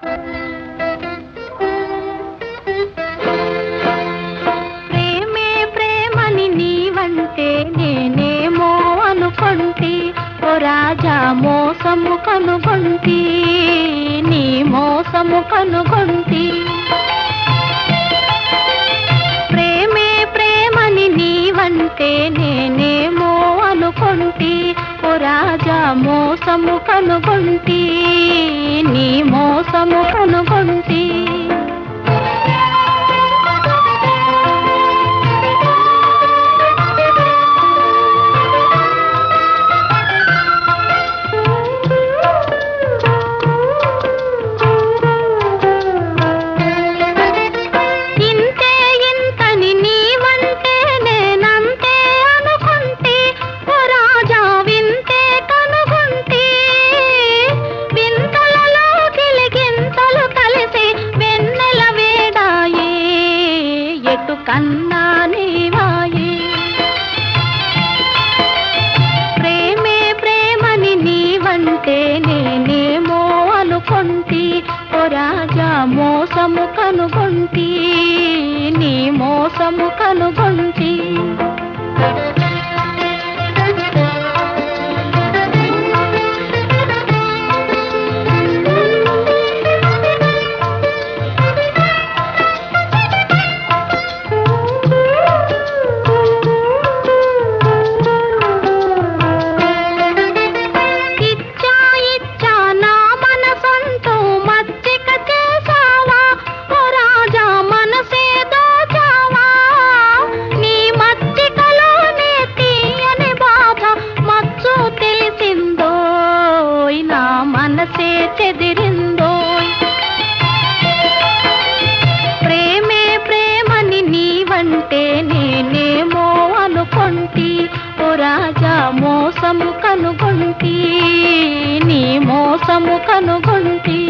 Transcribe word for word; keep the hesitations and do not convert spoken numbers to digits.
ప్రేమే ప్రేమని నీవంటే నేనేమో అనుకొంటి, ఓ రాజా మోసము కనుగొంటి, నీ మోసము కనుగొంటి. ప్రేమే ప్రేమని నీవంటే నేనేమో అనుకొంటి, ఓ రాజా మోసము కనుగొంటి, నీ మోసము కనుగొంటి. కన్నా నీవాయే ప్రేమే ప్రేమని నీవంటే నేనేమో అనుకొంటి, ఓ రాజా మోసము కనుగొంటి, నీ మోసము కనుగొంటి. మనసే చెదిరిందోయ్ ప్రేమే ప్రేమని నీవంటే నేనేమో అనుకొంటి, ఓ రాజా మోసము కనుగొంటి, నీ మోసము కనుగొంటి.